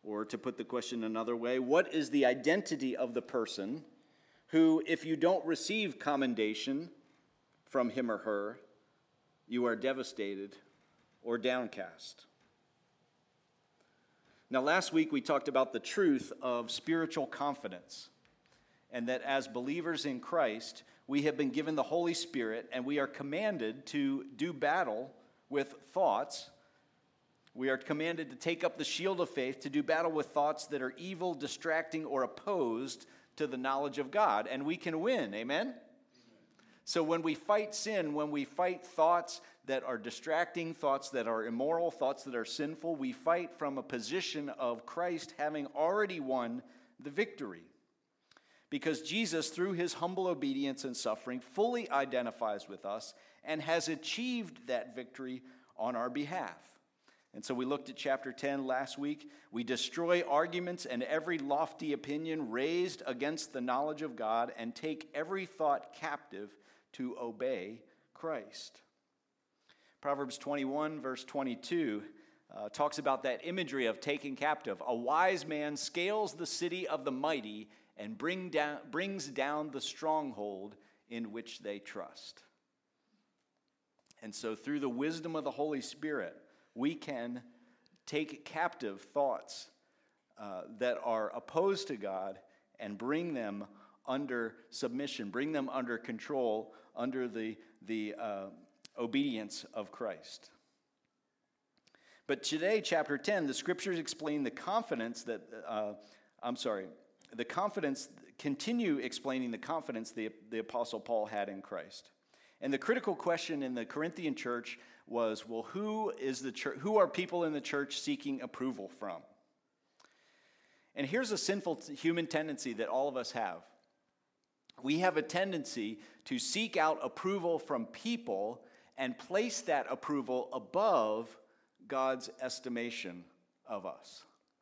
Or to put the question another way, what is the identity of the person who, if you don't receive commendation from him or her, you are devastated or downcast? Now, last week we talked about the truth of spiritual confidence, and that as believers in Christ, we have been given the Holy Spirit, and we are commanded to do battle with thoughts. We are commanded to take up the shield of faith to do battle with thoughts that are evil, distracting, or opposed to the knowledge of God, and we can win. Amen? So when we fight sin, when we fight thoughts that are distracting, thoughts that are immoral, thoughts that are sinful, we fight from a position of Christ having already won the victory. Because Jesus, through his humble obedience and suffering, fully identifies with us and has achieved that victory on our behalf. And so we looked at chapter 10 last week. We destroy arguments and every lofty opinion raised against the knowledge of God and take every thought captive to obey Christ. Proverbs 21, verse 22, talks about that imagery of taking captive. A wise man scales the city of the mighty and brings down the stronghold in which they trust. And so through the wisdom of the Holy Spirit, we can take captive thoughts that are opposed to God and bring them under submission, bring them under control, under the obedience of Christ. But today, chapter 10, the scriptures explain the confidence that, continue explaining the confidence the Apostle Paul had in Christ. And the critical question in the Corinthian church was, well, who are people in the church seeking approval from? And here's a sinful human tendency that all of us have. We have a tendency to seek out approval from people and place that approval above God's estimation of us.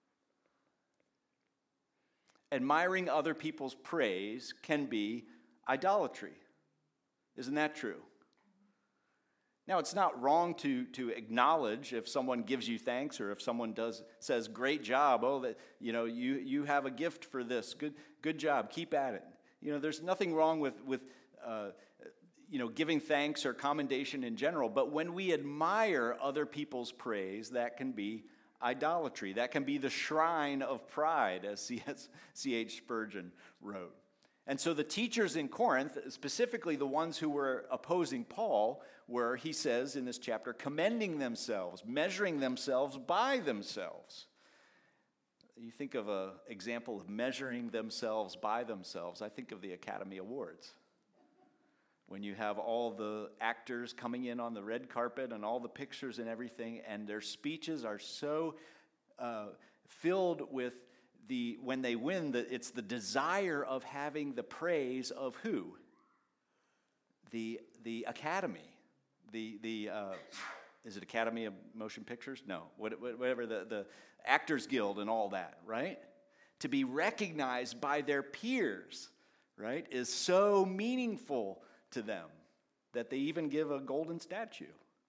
Admiring other people's praise can be idolatry. Isn't that true? Now, it's not wrong to acknowledge if someone gives you thanks or if someone says, great job, you have a gift for this, good job, keep at it. There's nothing wrong with giving thanks or commendation in general, but when we admire other people's praise, that can be idolatry. That can be the shrine of pride, as C.H. Spurgeon wrote. And so the teachers in Corinth, specifically the ones who were opposing Paul, were, he says in this chapter, commending themselves, measuring themselves by themselves. You think of an example of measuring themselves by themselves, I think of the Academy Awards. When you have all the actors coming in on the red carpet and all the pictures and everything, and their speeches are so filled with when they win, it's the desire of having the praise of who? The Academy. Is it Academy of Motion Pictures? No, whatever, the Actors Guild and all that, right? To be recognized by their peers, right, is so meaningful to them that they even give a golden statue.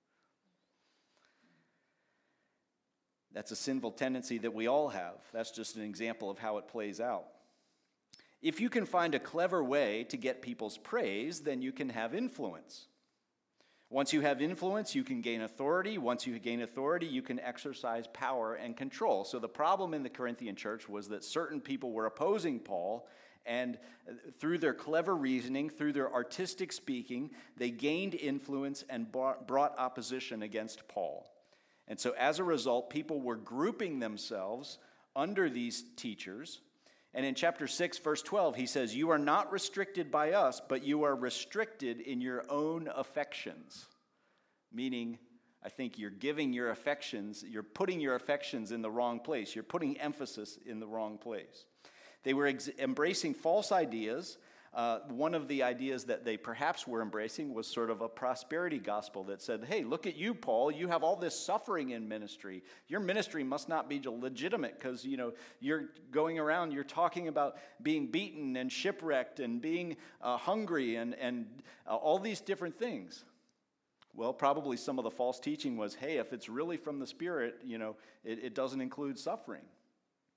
That's a sinful tendency that we all have. That's just an example of how it plays out. If you can find a clever way to get people's praise, then you can have influence. Once you have influence, you can gain authority. Once you gain authority, you can exercise power and control. So the problem in the Corinthian church was that certain people were opposing Paul, and through their clever reasoning, through their artistic speaking, they gained influence and brought opposition against Paul. And so as a result, people were grouping themselves under these teachers. And in chapter 6, verse 12, he says, "You are not restricted by us, but you are restricted in your own affections." Meaning, I think you're giving your affections, you're putting your affections in the wrong place. You're putting emphasis in the wrong place. They were embracing false ideas. One of the ideas that they perhaps were embracing was sort of a prosperity gospel that said, hey, look at you, Paul. You have all this suffering in ministry. Your ministry must not be legitimate because, you're going around, you're talking about being beaten and shipwrecked and being hungry and all these different things. Well, probably some of the false teaching was, hey, if it's really from the Spirit, it doesn't include suffering.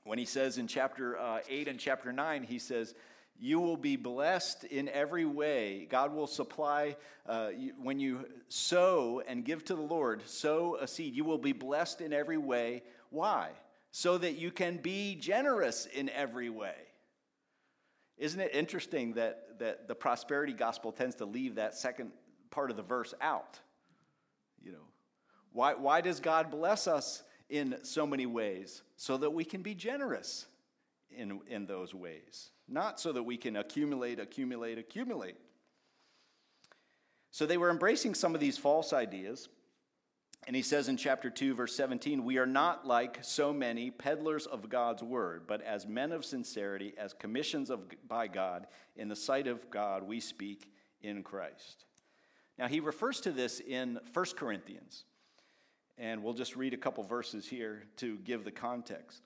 When he says in chapter 8 and chapter 9, he says, you will be blessed in every way. God will supply, when you sow and give to the Lord, sow a seed, you will be blessed in every way. Why? So that you can be generous in every way. Isn't it interesting that the prosperity gospel tends to leave that second part of the verse out? You know, why does God bless us in so many ways? So that we can be generous in those ways. Not so that we can accumulate. So they were embracing some of these false ideas. And he says in chapter 2, verse 17, we are not like so many peddlers of God's word, but as men of sincerity, as commissions by God, in the sight of God, we speak in Christ. Now, he refers to this in 1 Corinthians. And we'll just read a couple verses here to give the context.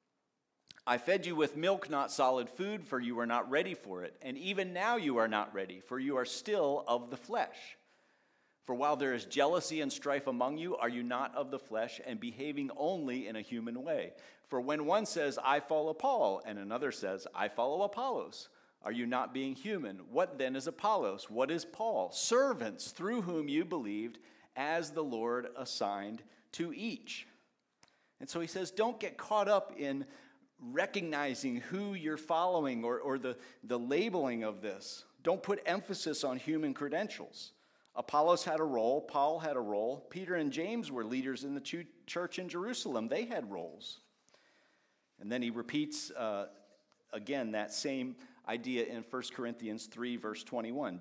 I fed you with milk, not solid food, for you were not ready for it. And even now you are not ready, for you are still of the flesh. For while there is jealousy and strife among you, are you not of the flesh and behaving only in a human way? For when one says, I follow Paul, and another says, I follow Apollos, are you not being human? What then is Apollos? What is Paul? Servants through whom you believed, as the Lord assigned to each. And so he says, don't get caught up in recognizing who you're following or the labeling of this. Don't put emphasis on human credentials. Apollos had a role. Paul had a role. Peter and James were leaders in the church in Jerusalem. They had roles. And then he repeats again that same idea in 1 Corinthians 3, verse 21.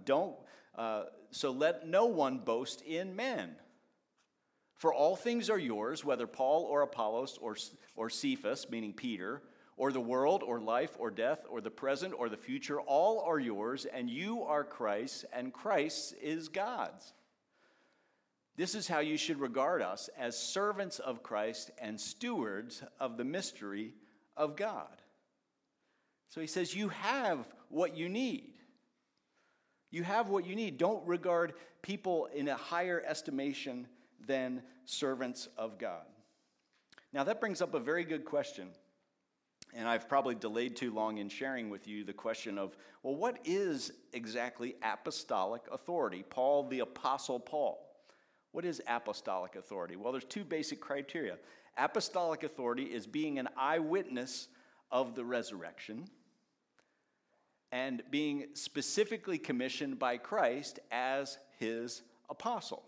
So let no one boast in men. For all things are yours, whether Paul or Apollos or Cephas, meaning Peter, or the world or life or death or the present or the future, all are yours, and you are Christ's, and Christ is God's. This is how you should regard us, as servants of Christ and stewards of the mystery of God. So he says, you have what you need. You have what you need. Don't regard people in a higher estimation than servants of God. Now that brings up a very good question, and I've probably delayed too long in sharing with you the question of, well, what is exactly apostolic authority? Paul, the Apostle Paul. What is apostolic authority? Well, there's two basic criteria. Apostolic authority is being an eyewitness of the resurrection and being specifically commissioned by Christ as his apostle.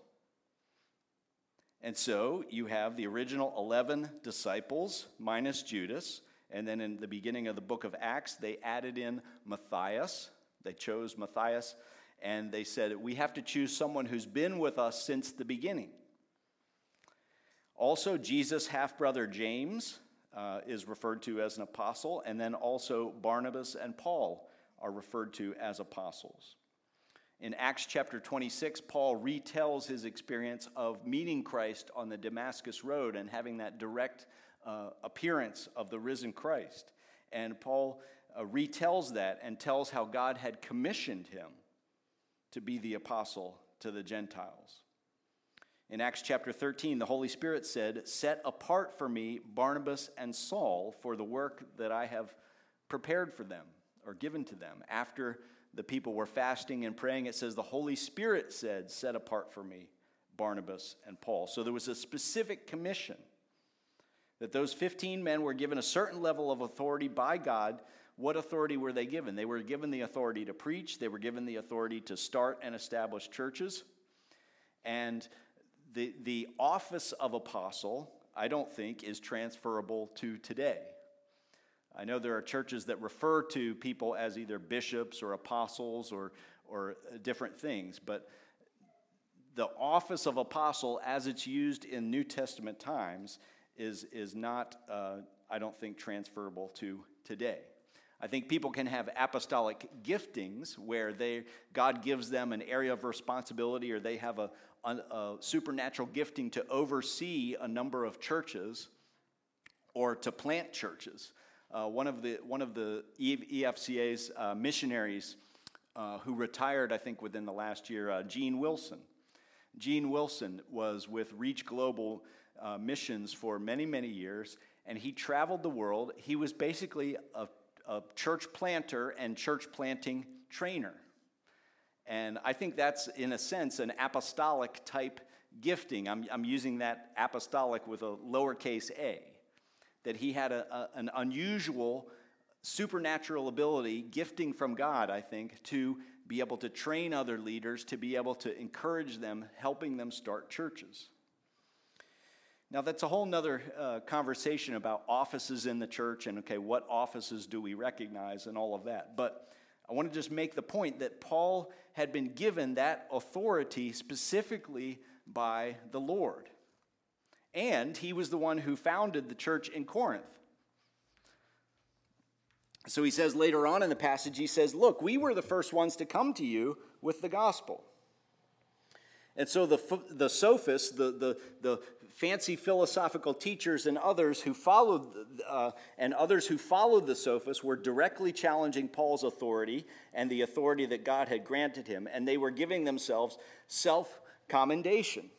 And so you have the original 11 disciples minus Judas, and then in the beginning of the book of Acts, they added in Matthias. They chose Matthias, and they said, we have to choose someone who's been with us since the beginning. Also, Jesus' half-brother James is referred to as an apostle, and then also Barnabas and Paul are referred to as apostles. In Acts chapter 26, Paul retells his experience of meeting Christ on the Damascus Road and having that direct appearance of the risen Christ. And Paul retells that and tells how God had commissioned him to be the apostle to the Gentiles. In Acts chapter 13, the Holy Spirit said, set apart for me Barnabas and Saul for the work that I have prepared for them or given to them. After the people were fasting and praying, it says the Holy Spirit said, set apart for me Barnabas and Paul. So there was a specific commission that those 15 men were given a certain level of authority by God. What authority were they given? They were given the authority to preach. They were given the authority to start and establish churches. And the office of apostle, I don't think, is transferable to today. I know there are churches that refer to people as either bishops or apostles or different things, but the office of apostle as it's used in New Testament times is not, I don't think, transferable to today. I think people can have apostolic giftings where God gives them an area of responsibility, or they have a supernatural gifting to oversee a number of churches or to plant churches. One of the EFCA's missionaries who retired, I think, within the last year, Gene Wilson. Gene Wilson was with Reach Global Missions for many, many years, and he traveled the world. He was basically a church planter and church planting trainer. And I think that's, in a sense, an apostolic type gifting. I'm using that apostolic with a lowercase a, that he had an unusual supernatural ability, gifting from God, I think, to be able to train other leaders, to be able to encourage them, helping them start churches. Now, that's a whole nother conversation about offices in the church and, okay, what offices do we recognize and all of that. But I want to just make the point that Paul had been given that authority specifically by the Lord. And he was the one who founded the church in Corinth. So he says later on in the passage, he says, look, we were the first ones to come to you with the gospel. And so the sophists, the fancy philosophical teachers and others who followed the sophists were directly challenging Paul's authority and the authority that God had granted him, and they were giving themselves self-commendation.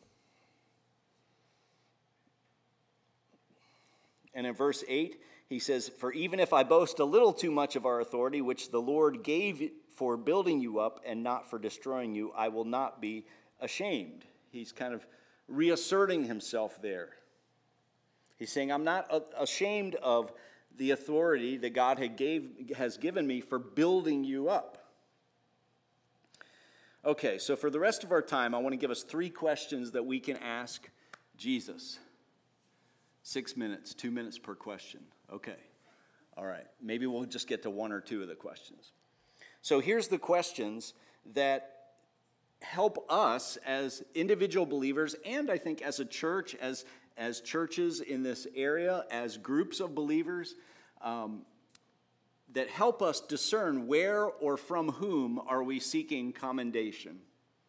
And in verse 8, he says, for even if I boast a little too much of our authority, which the Lord gave for building you up and not for destroying you, I will not be ashamed. He's kind of reasserting himself there. He's saying, I'm not ashamed of the authority that God has given me for building you up. Okay, so for the rest of our time, I want to give us 3 questions that we can ask Jesus. 6 minutes, 2 minutes per question. Okay, all right. Maybe we'll just get to 1 or 2 of the questions. So here's the questions that help us as individual believers, and I think as a church, as churches in this area, as groups of believers, that help us discern where or from whom are we seeking commendation.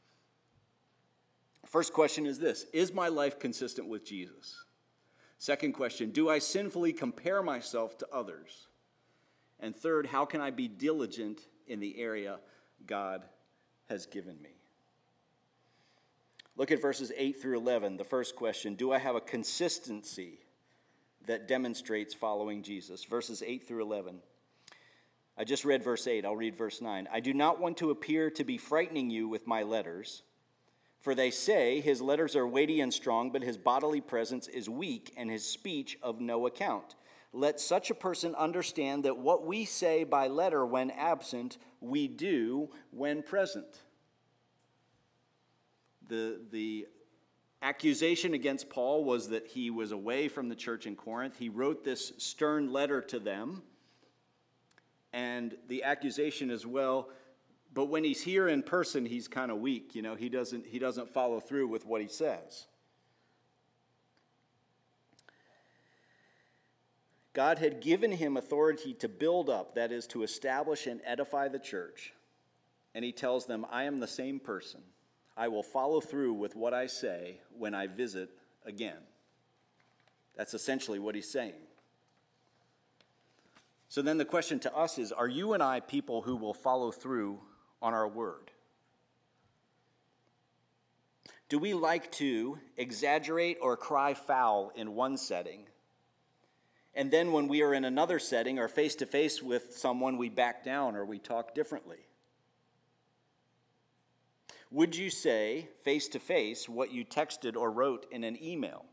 First question is this: is my life consistent with Jesus? Second question, do I sinfully compare myself to others? And third, how can I be diligent in the area God has given me? Look at verses 8 through 11. The first question, do I have a consistency that demonstrates following Jesus? Verses 8 through 11. I just read verse 8. I'll read verse 9. I do not want to appear to be frightening you with my letters, for they say his letters are weighty and strong, but his bodily presence is weak and his speech of no account. Let such a person understand that what we say by letter when absent, we do when present. The accusation against Paul was that he was away from the church in Corinth. He wrote this stern letter to them. And the accusation as well, but when he's here in person, he's kind of weak. You know, he doesn't follow through with what he says. God had given him authority to build up, that is, to establish and edify the church. And he tells them, I am the same person. I will follow through with what I say when I visit again. That's essentially what he's saying. So then the question to us is, are you and I people who will follow through on our word? Do we like to exaggerate or cry foul in one setting, and then when we are in another setting or face-to-face with someone, we back down or we talk differently? Would you say face-to-face what you texted or wrote in an email?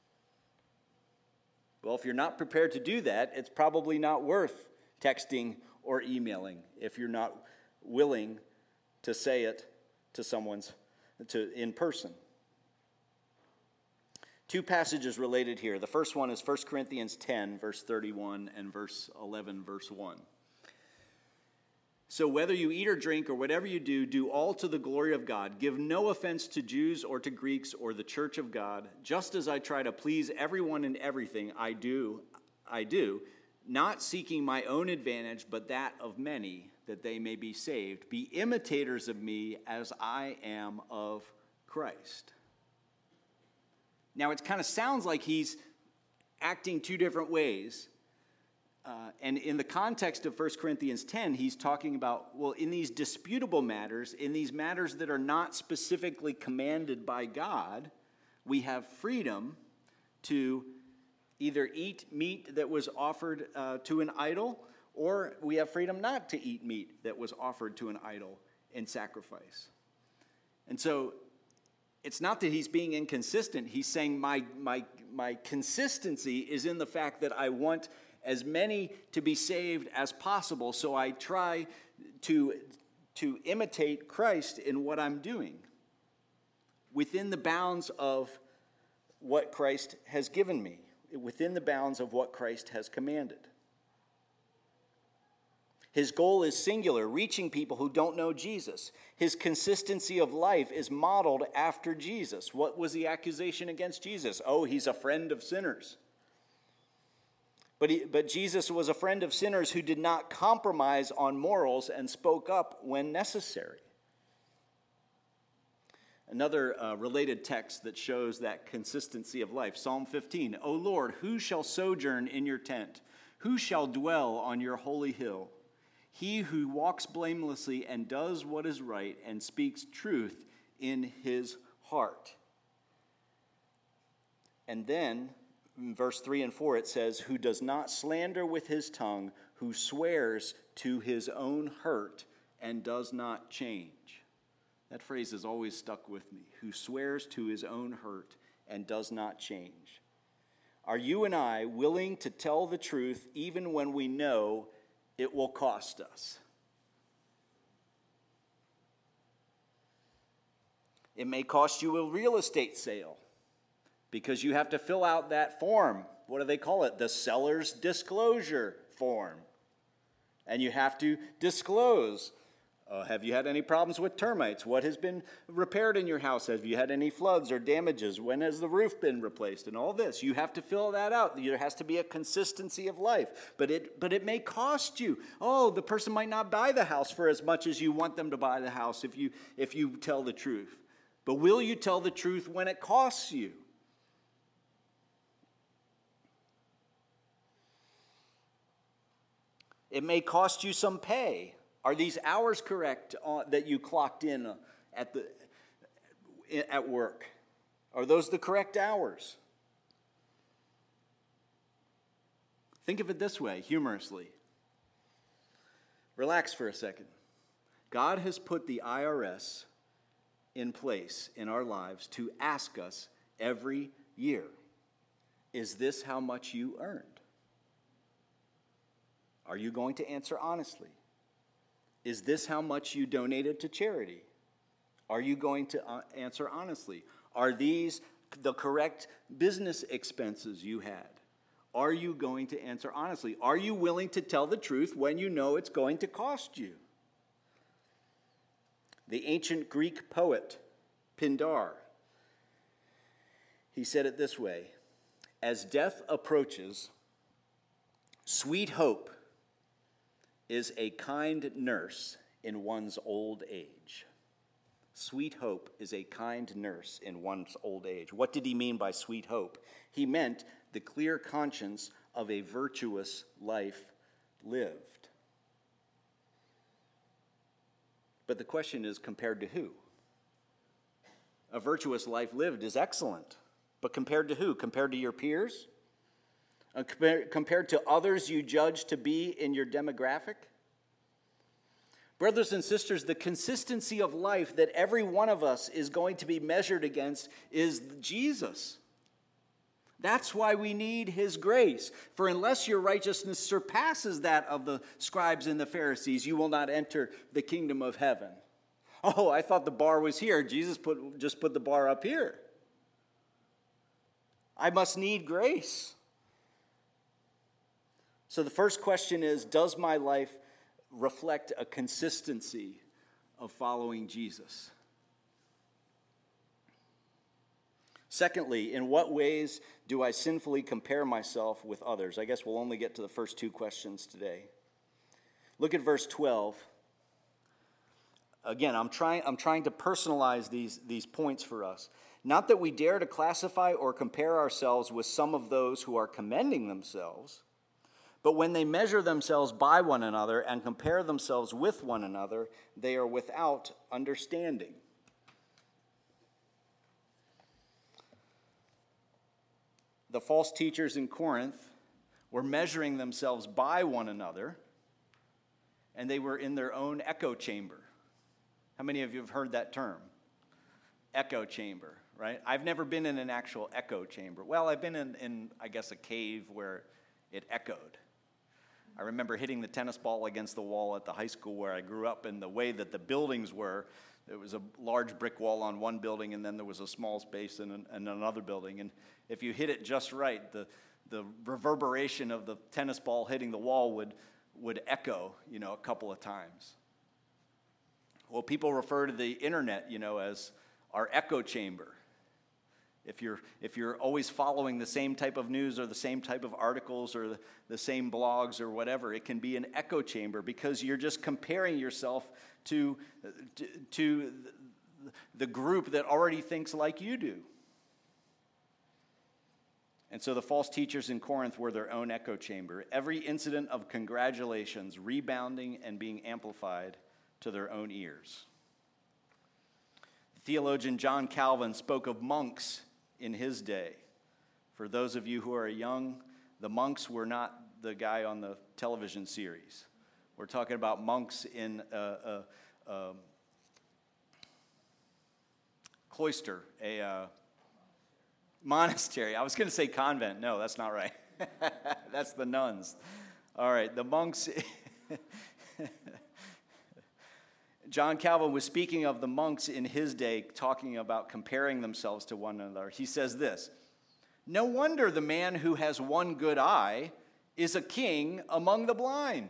Well, if you're not prepared to do that, it's probably not worth texting or emailing if you're not willing to say it to in person. 2 passages related here. The first one is 1 Corinthians 10, verse 31, and verse 11, verse 1. So whether you eat or drink or whatever you do, do all to the glory of God. Give no offense to Jews or to Greeks or the church of God. Just as I try to please everyone in everything, I do, not seeking my own advantage, but that of many, that they may be saved. Be imitators of me as I am of Christ. Now, it kind of sounds like he's acting 2 different ways. And in the context of 1 Corinthians 10, he's talking about, well, in these disputable matters, in these matters that are not specifically commanded by God, we have freedom to either eat meat that was offered to an idol, or we have freedom not to eat meat that was offered to an idol in sacrifice. And so it's not that he's being inconsistent. He's saying my consistency is in the fact that I want as many to be saved as possible, so I try to imitate Christ in what I'm doing within the bounds of what Christ has given me, within the bounds of what Christ has commanded. His goal is singular, reaching people who don't know Jesus. His consistency of life is modeled after Jesus. What was the accusation against Jesus? Oh, he's a friend of sinners. But Jesus was a friend of sinners who did not compromise on morals and spoke up when necessary. Another related text that shows that consistency of life, Psalm 15. O Lord, who shall sojourn in your tent? Who shall dwell on your holy hill? He who walks blamelessly and does what is right and speaks truth in his heart. And then, in verse 3 and 4, it says, who does not slander with his tongue, who swears to his own hurt and does not change. That phrase has always stuck with me. Who swears to his own hurt and does not change. Are you and I willing to tell the truth even when we know it will cost us? It may cost you a real estate sale because you have to fill out that form. What do they call it? The seller's disclosure form. And you have to disclose. Have you had any problems with termites? What has been repaired in your house? Have you had any floods or damages? When has the roof been replaced? And all this. You have to fill that out. There has to be a consistency of life. But it may cost you. Oh, the person might not buy the house for as much as you want them to buy the house if you tell the truth. But will you tell the truth when it costs you? It may cost you some pay. Are these hours correct that you clocked in at work? Are those the correct hours? Think of it this way, humorously. Relax for a second. God has put the IRS in place in our lives to ask us every year, is this how much you earned? Are you going to answer honestly? Is this how much you donated to charity? Are you going to answer honestly? Are these the correct business expenses you had? Are you going to answer honestly? Are you willing to tell the truth when you know it's going to cost you? The ancient Greek poet Pindar, he said it this way: as death approaches, sweet hope is a kind nurse in one's old age. Sweet hope is a kind nurse in one's old age. What did he mean by sweet hope? He meant the clear conscience of a virtuous life lived. But the question is, compared to who? A virtuous life lived is excellent, but compared to who? Compared to your peers? Compared to others you judge to be in your demographic? Brothers and sisters, the consistency of life that every one of us is going to be measured against is Jesus. That's why we need his grace. For unless your righteousness surpasses that of the scribes and the Pharisees, you will not enter the kingdom of heaven. Oh, I thought the bar was here. Jesus just put the bar up here. I must need grace. So the first question is, does my life reflect a consistency of following Jesus? Secondly, in what ways do I sinfully compare myself with others? I guess we'll only get to the first two questions today. Look at verse 12. Again, I'm trying to personalize these points for us. Not that we dare to classify or compare ourselves with some of those who are commending themselves, but when they measure themselves by one another and compare themselves with one another, they are without understanding. the false teachers in Corinth were measuring themselves by one another, and they were in their own echo chamber. How many of you have heard that term? Echo chamber, right? I've never been in an actual echo chamber. Well, I've been in I guess, a cave where it echoed. I remember hitting the tennis ball against the wall at the high school where I grew up, and the way that the buildings were, there was a large brick wall on one building, and then there was a small space in another building. And if you hit it just right, the reverberation of the tennis ball hitting the wall would echo, a couple of times. Well, people refer to the internet, as our echo chamber. If you're always following the same type of news or the same type of articles or the same blogs or whatever, it can be an echo chamber because you're just comparing yourself to the group that already thinks like you do. And so the false teachers in Corinth were their own echo chamber. Every incident of congratulations rebounding and being amplified to their own ears. Theologian John Calvin spoke of monks in his day. For those of you who are young, the monks were not the guy on the television series. We're talking about monks in a cloister, a monastery. I was going to say convent. No, that's not right. That's the nuns. All right, the monks. John Calvin was speaking of the monks in his day, talking about comparing themselves to one another. He says this: "No wonder the man who has one good eye is a king among the blind.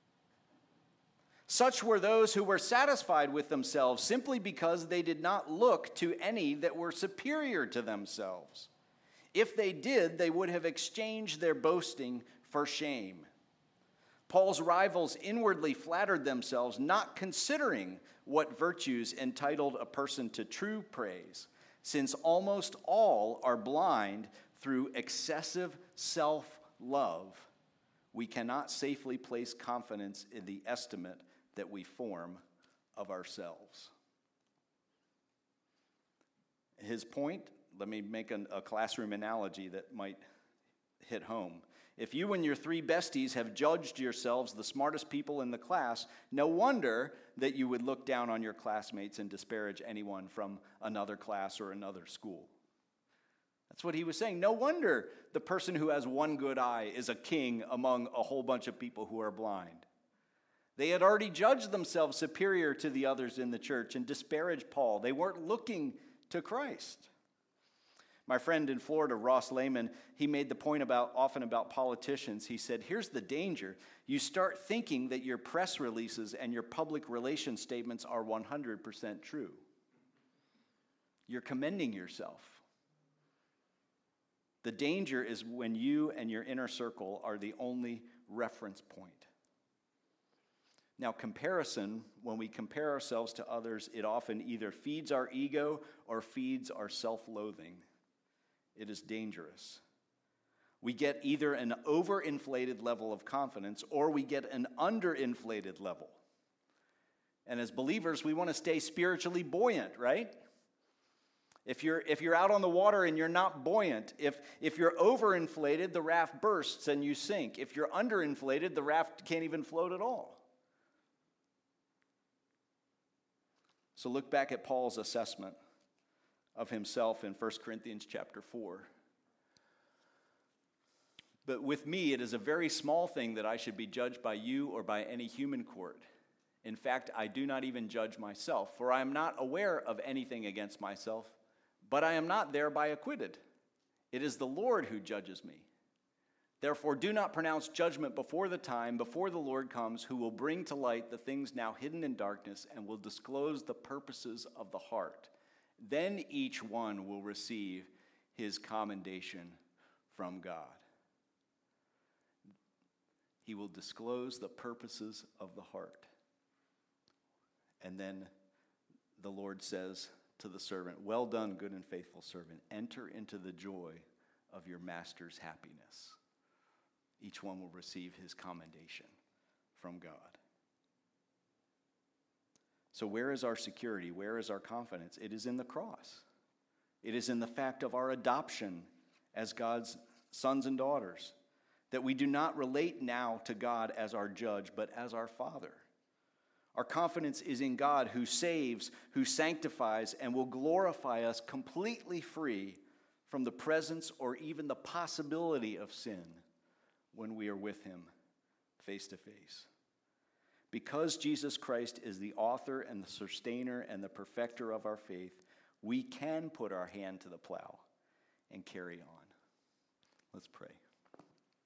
Such were those who were satisfied with themselves simply because they did not look to any that were superior to themselves. If they did, they would have exchanged their boasting for shame. Paul's rivals inwardly flattered themselves, not considering what virtues entitled a person to true praise, since almost all are blind through excessive self-love. We cannot safely place confidence in the estimate that we form of ourselves." His point, let me make a classroom analogy that might hit home. If you and your three besties have judged yourselves the smartest people in the class, no wonder that you would look down on your classmates and disparage anyone from another class or another school. That's what he was saying. No wonder the person who has one good eye is a king among a whole bunch of people who are blind. They had already judged themselves superior to the others in the church and disparaged Paul. They weren't looking to Christ. My friend in Florida, Ross Lehman, he made the point often about politicians. He said, here's the danger. You start thinking that your press releases and your public relations statements are 100% true. You're commending yourself. The danger is when you and your inner circle are the only reference point. Now, comparison, when we compare ourselves to others, it often either feeds our ego or feeds our self-loathing. It is dangerous. We get either an overinflated level of confidence or we get an underinflated level. And as believers, we want to stay spiritually buoyant, right? If you're out on the water and you're not buoyant, if you're overinflated, the raft bursts and you sink. If you're underinflated, the raft can't even float at all. So look back at Paul's assessment of himself in 1 Corinthians chapter 4. But with me, it is a very small thing that I should be judged by you or by any human court. In fact, I do not even judge myself, for I am not aware of anything against myself, but I am not thereby acquitted. It is the Lord who judges me. Therefore, do not pronounce judgment before the time, before the Lord comes, who will bring to light the things now hidden in darkness and will disclose the purposes of the heart. Then each one will receive his commendation from God. He will disclose the purposes of the heart. And then the Lord says to the servant, "Well done, good and faithful servant. Enter into the joy of your master's happiness." Each one will receive his commendation from God. So where is our security? Where is our confidence? It is in the cross. It is in the fact of our adoption as God's sons and daughters, that we do not relate now to God as our judge, but as our Father. Our confidence is in God who saves, who sanctifies, and will glorify us completely free from the presence or even the possibility of sin when we are with him face to face. Because Jesus Christ is the author and the sustainer and the perfecter of our faith, we can put our hand to the plow and carry on. Let's pray.